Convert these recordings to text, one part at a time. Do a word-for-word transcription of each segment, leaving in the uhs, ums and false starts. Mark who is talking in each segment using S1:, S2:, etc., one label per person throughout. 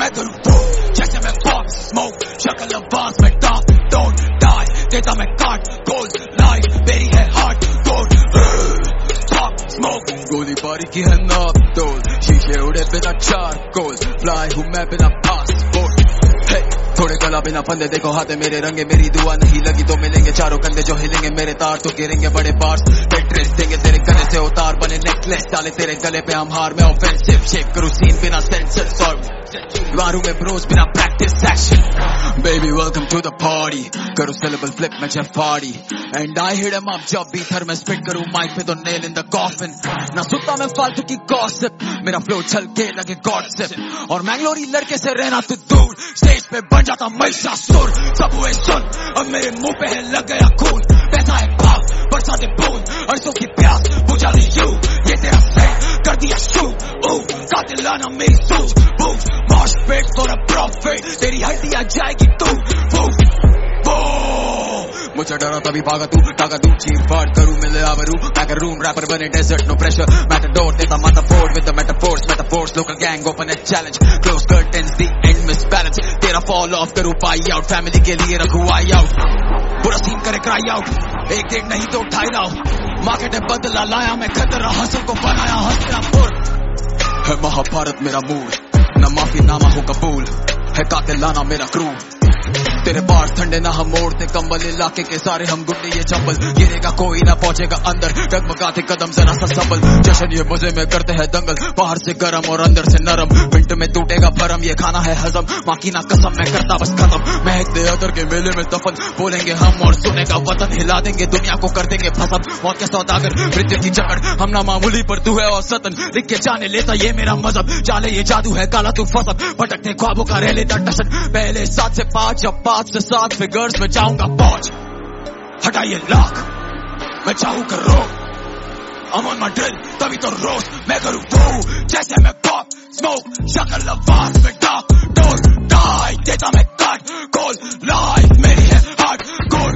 S1: मैं करूँ वो जैसे मैं पॉप स्मोक शक्ल आवाज में टॉप डोंट डाई देता मैं काट गोल्ड लाइफ मेरी है हार्ट कोड पॉप स्मोक गोली बारी की है नॉट डोल शीशे उड़े बिना चार गोल फ्लाई हूँ मैं बिना पासपोर्ट थोड़े गला बिना फंदे देखो हाथे मेरे रंगे मेरी दुआ नहीं लगी तो मिलेंगे चारों कंधे जो हिलेंगे मेरे तार तो गिरेंगे बड़े बार्स ड्रेस देंगे तेरे गले से उतार बने नेकलेस डाले तेरे गले पे हम हार में ऑफेंसिव शेप करूँ सीन बिना सेंसर सॉल्व मारू में ब्रोस बिना practice action baby welcome to the party करूँ सिलेबल फ्लिप में Jeff Hardy and I hit him up जब भी थर में स्पिट करूँ माइक पे तो नेल इन द कॉफिन ना सुनता मैं फालतू की गॉसिप मेरा फ्लो चल के लगे गॉडसिप और मैंगलोरी लड़के से रहना तू दूर स्टेज पे बन जाता महिषासुर सब हुए सुन अब मेरे मुंह पे है लग गया खून पैसा है भाव बरसाते बूंद अरसों की प्यास बुझा दी यू ये तेरा फ्रेंड कर दिया शू ओ कातिल लाना मेरी सूझ बूझ मॉश पेट फॉर अ प्रॉफिट तेरी हड्डी आ जाएगी तू वो मुझे डरा तभी भागा तू टागा तू चीर फाड़ करूँ मिले आवरू मैं कर रूम रैपर बने डेजर्ट नो प्रेशर मैटाडोर देता माता फोर्ड with the metaphors metaphors local gang open a challenge close curtains the end miss balance तेरा फॉल ऑफ करूँ पाई आउट फैमिली के लिए रखूँ आई आउट पूरा सीन करे क्राई आउट एक डेट नहीं तो उठाई लाओ मार्केट है बदला लाया मैं खतरा हसल को बनाया हसनापुर है महाभारत मेरा मूड न माफी नामा हो कबूल है कातिल लाना मेरा क्रू तेरे बार्स ठंडे ना हम मोड़ते कंबल इलाके के सारे हम गुंडे ये चंबल गिरेगा कोई ना पहुंचेगा अंदर डगमगाते कदम जरा सा संभल जश्न ये मजे में करते हैं दंगल बाहर से गरम और अंदर से नरम मिनट में टूटेगा भरम ये खाना है हजम माँ की ना कसम मैं करता बस खत्म महकते अदर के मेले में दफन बोलेंगे हम और सुनेगा वतन हिला देंगे दुनिया को कर देंगे फसम मौत के सौदागर मृत्यु की जकड़ हम ना मामूली पर तू है और सतन लिख के जाने लेता ये मेरा मजहब चाले ये जादू है काला तू फसल भटकते ख्वाबों का रह लेता टसन पहले सात से पाँच अब पाँच से सात फिगर्स में जाऊंगा पहुंच हटाइए लाख मैं चाहूं कर रो I'm on my drill तभी तो रोज मैं करूं वो जैसे मैं पॉप स्मोक शक्ल आवाज में टॉप डोंट डाई देता मैं काट गोल लाइफ मेरी है हार्ड कोड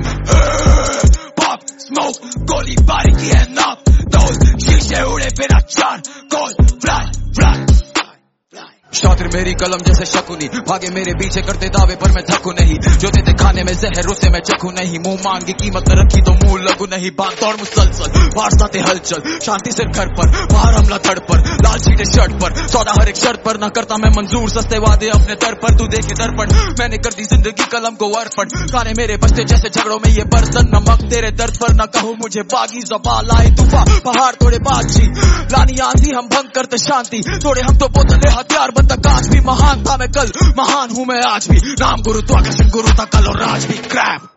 S1: पॉप स्मोक गोली बारी की है नॉप डोल शीशे उड़े बिना चार गोल फ्लाई फ्लाई शातिर मेरी कलम जैसे शकुनी भागे मेरे पीछे करते दावे पर मैं थकू नहीं जो देते खाने में जहर उसे मैं चखू नहीं मुंह मांग की कीमत न रखी तो मुंह लगू नहीं भाग दौड़ मुसलसल बाहर साथे हलचल शांति से घर पर बाहर हमला धड़ पर लाल सीटे शर्ट पर सौदा हर एक शर्त पर न करता मैं मंजूर सस्ते वादे अपने दर पर तू देखे दर्पण मैंने कर दी जिंदगी कलम को अर्पण गाने मेरे बचते जैसे झगड़ों में ये बर्तन नमक तेरे दर्द पर न कहूँ मुझे बागी ज़बान लाए तूफा पहाड़ तोड़े बातचीत लानी आंधी हम भंग करते शांति तोड़े हम तो बोतले हथियार बनता काश भी महान था मैं कल महान हूँ मैं आज भी नाम गुरु तो आकर्षण गुरु था कल और आज भी क्रैप